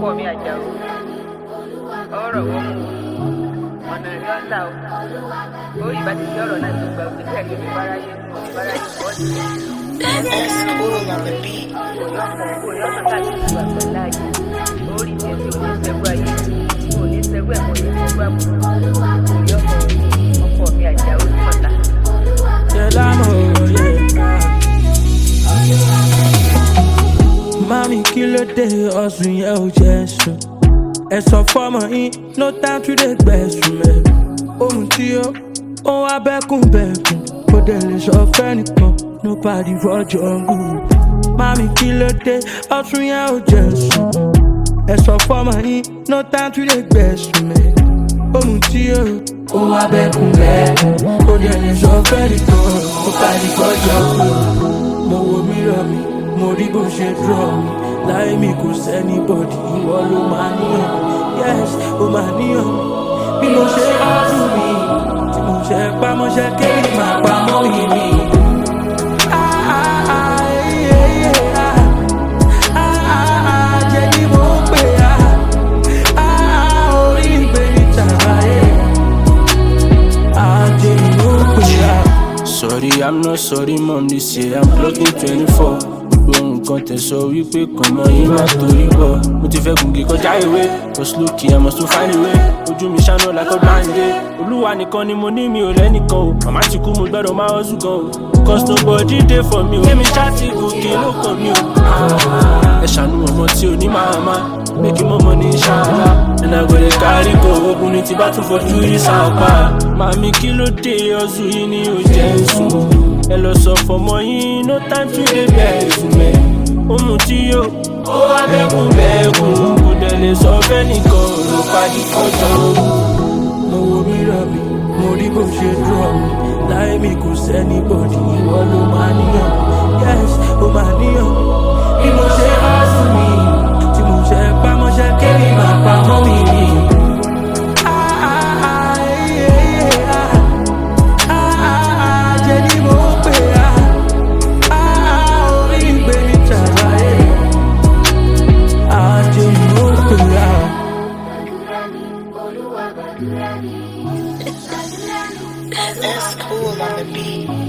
ọkọ mi Àjàó ọ̀rọ̀ wọn mú ọ̀nà ìyọ́ńlá o orí ìbá ti fi ọ̀rọ̀ náà ti gbà òkè tẹ̀lé mi báráyé bọ́ọ̀dì òyọ́sọ̀ káàkiri ìgbà pẹ̀lú ààyè orí tiẹ̀ tí oníṣẹ́gbọ́ ayé oníṣẹ́gbọ́ ẹ̀kọ́ oníṣẹ́gbọ́ àbúrò òyọ́sọ̀ ọkọ mi Àjàó ní mọ̀tà. Mami kí ló dé ọ̀sùn yẹn ò jẹ́ sùn. Ẹ sọ fọ́mọ yín no time to dey gbẹ̀sùn mẹ́. Ohun tí ó wá bẹ́kùn kò dẹ̀ lè sọ fẹ́nìkan nobody fọjọ́ gùn. Mami kí ló dé ọ̀sùn yẹn ò jẹ́ sùn. Ẹ sọ fọ́mọ yín no time to dey gbẹ̀sùn mẹ́. Ohun tí ó wá bẹ́kùn kò dẹ̀ lè sọ fẹ́nìkan nobody fọjọ́ gùn. Mo wo mírọ̀ mi mo rí bó ṣe dúró mi láì mi kò sẹ́ni bọ̀dì ìwọ ló máa níyàn yes ó máa níyàn bí mo ṣe ọdún mi tí mo ṣe pamọ́ṣẹ́ kéwì máa pamọ́ yìí mi. Jẹ́ kí mo pè orí ìgbé ní tàbáyé jẹ́ kí mo pè Sorry, I'm not sorry, mom. This year I'm plugging 24. Nǹkan tẹ̀sọ̀ wípé kàn mọ́ yín má torí bọ̀. Mo ti fẹ́ gùnkì kọjá ìwé. Cause lókè I must to find a way. Ojú mi ṣáná like ọ̀gbáǹdé. Olúwa nìkan ni mo ní mi ò lẹ́nìkan o. Màmá ti kú mo gbọ́dọ̀ máa hustle gan o. Cause nobody dey for me o. Kémi ṣáàtì gòkè ló kàn mí o. Ẹ ṣàánú ọmọ tí ò ní màmá. Make mọ́mọ́ ní ṣáàlá. And I go dey carry go. Ogun ni ti bá tún fojú rí sáàpá. Màmí kí ló dé ọ̀sùn yìí ni ò jẹ́ sùn. Ẹ lọ sọ fọmọ yín no time to dey bẹ̀rù mẹ́. Ohun tí ó wá bẹ́kùn kò dẹ̀ lè sọ fẹ́nìkan ló pàdé fọ́jọ́. Mo wo mírọ̀ mi mo rí bó ṣe dúró mi láì mi kò sẹ́ni bọ̀dì ìwọ ló máa níyàn yes ó máa níyàn bí mo ṣe ọ̀sùn mi tí mo ṣe pamọ́ṣẹ́ kéwì máa pamọ́ mi. That's cool on the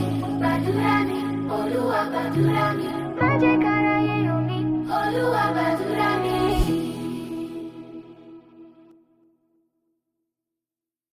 beat.